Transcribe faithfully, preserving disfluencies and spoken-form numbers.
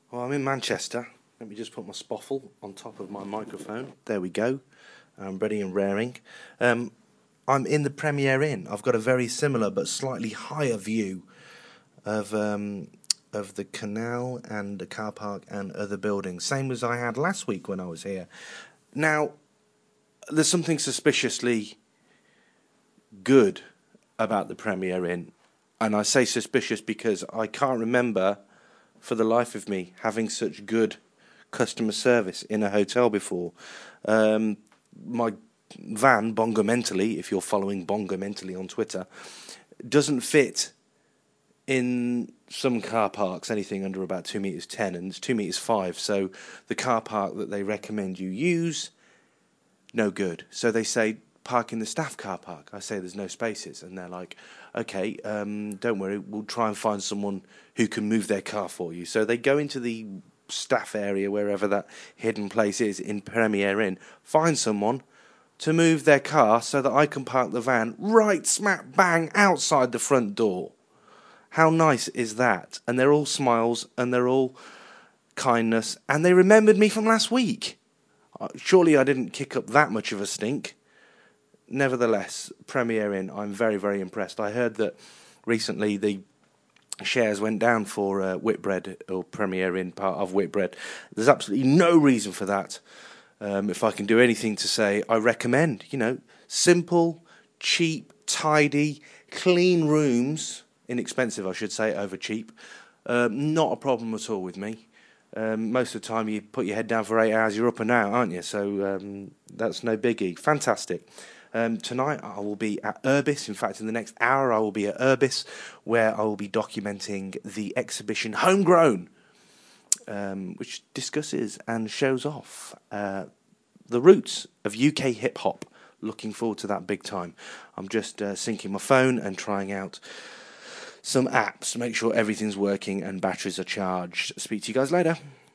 Well, I'm in Manchester. Let me just put my spoffle on top of my microphone. There we go. I'm ready and raring. Um, I'm in the Premier Inn. I've got a very similar but slightly higher view of um, of the canal and the car park and other buildings, same as I had last week when I was here. Now, there's something suspiciously good about the Premier Inn, and I say suspicious because I can't remember for the life of me having such good customer service in a hotel before. Um, my van, Bongo Mentally, if you're following Bongo Mentally on Twitter, doesn't fit in some car parks anything under about two meters ten, and it's two meters five. So the car park that they recommend you use, no good. So they say park in the staff car park. I say there's no spaces, and they're like, okay, um, don't worry, we'll try and find someone who can move their car for you. So they go into the staff area, wherever that hidden place is in Premier Inn, find someone to move their car so that I can park the van right smack bang outside the front door. How nice is that? And they're all smiles, and they're all kindness, and they remembered me from last week. Surely I didn't kick up that much of a stink. Nevertheless, Premier Inn, I'm very, very impressed. I heard that recently the shares went down for uh, Whitbread, or Premier Inn, part of Whitbread. There's absolutely no reason for that. Um, if I can do anything to say, I recommend, you know, simple, cheap, tidy, clean rooms, inexpensive, I should say, over cheap. Um, not a problem at all with me. Um, most of the time you put your head down for eight hours, you're up and out, aren't you? So um, that's no biggie. Fantastic. Um, tonight I will be at Urbis. In fact, in the next hour I will be at Urbis, where I will be documenting the exhibition Homegrown, um, which discusses and shows off uh, the roots of U K hip-hop. Looking forward to that big time. I'm just uh, syncing my phone and trying out some apps to make sure everything's working and batteries are charged. Speak to you guys later.